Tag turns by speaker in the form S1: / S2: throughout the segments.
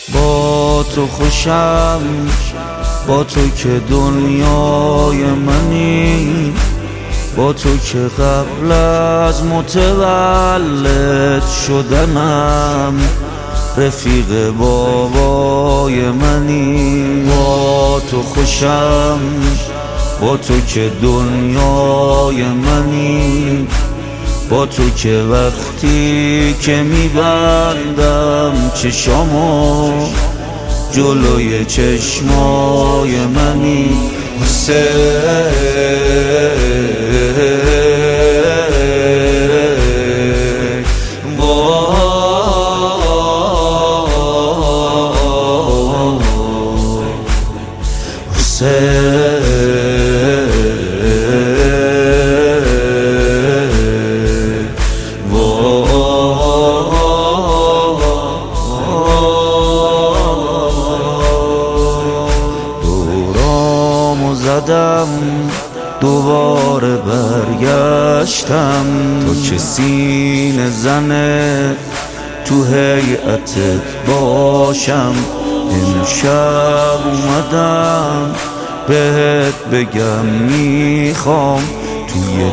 S1: با تو خوشم، با تو که دنیای منی، با تو که قبل از متولد شدنم رفیق بابای منی. با تو خوشم، با تو که دنیای منی، با تو که وقتی که میبندم چشامو جلوی چشمای منی. دورامو زدم دوباره برگشتم، تو که سینه زنه تو هیئتت باشم. امشب اومدم بهت بگم میخوام توی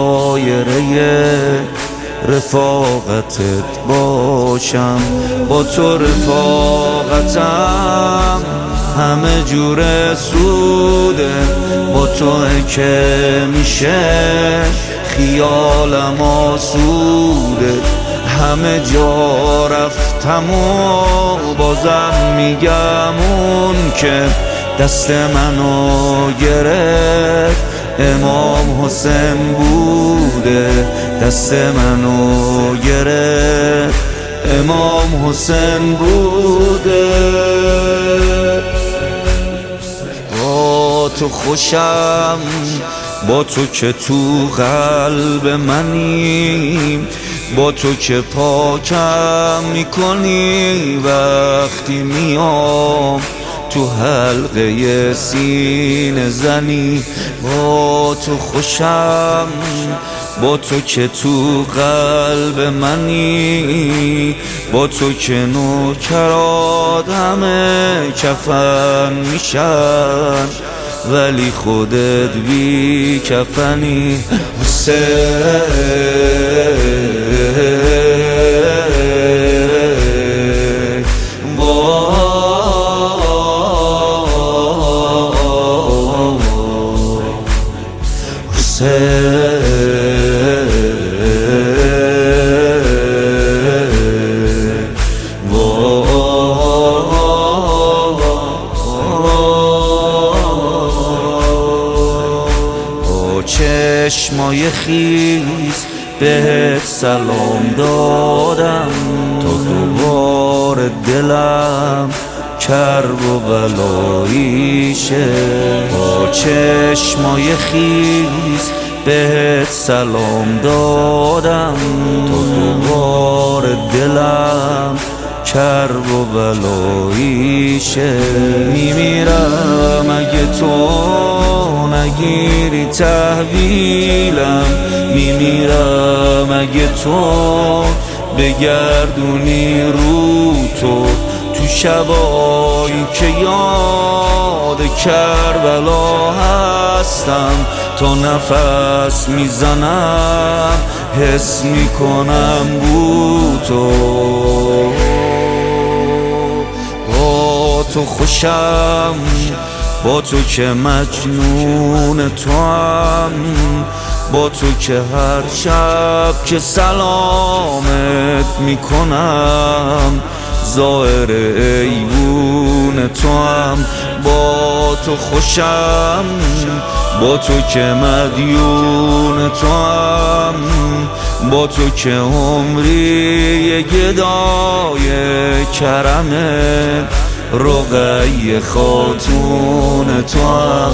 S1: دایره رفاقتت باشم. با تو رفاقتم همه جور سوده، با تو که میشه خیالم آسوده. همه جا رفتم و بازم میگم اون که دست منو گرفت امام حسین بوده. دست منو گرفت امام حسین بوده. با تو خوشم، با تو که تو قلب منی، با تو که پاکم میکنی وقتی میام تو حلقه سینه زنی. با تو خوشم، با تو که تو قلب منی، با تو که نوکرات همه کفن میشن ولی خودت بی کفنی. چشمای خیس بهت سلام دادم تا دوباره دلم کرب و بلاییشه. با چشمای خیس بهت سلام دادم تا دوباره دلم کرب و بلاییشه. میمیرم اگه تو نگیری تحویلم، میمیرم اگه تو بگردونی رو تو شبایی که یاد کربلا هستم. تا نفس میزنم حس میکنم بو تو. با تو خوشم، با تو که مجنون تو هم، با تو که هر شب که سلامت میکنم ظاهر ایوون تو هم. با تو خوشم، با تو که مدیون تو هم، با تو که عمری گدای کرمت رقیه خاتون تو هم.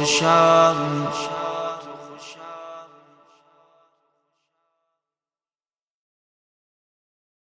S1: خوشم